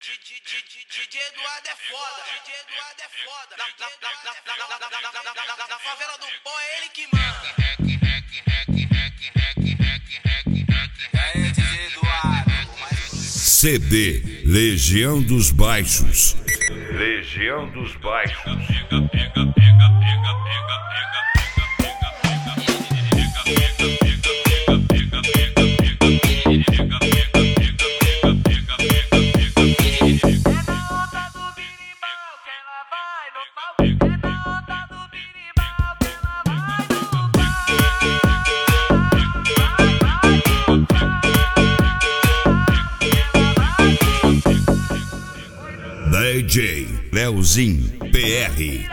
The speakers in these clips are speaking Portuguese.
DJ Eduardo é foda, DJ Eduardo é foda. Na favela do pó é ele que manda. CD Legião dos Baixos. Legião dos Baixos. DJ Leozinho PR.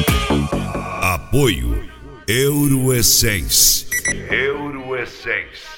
Apoio Euroessence. Euroessence.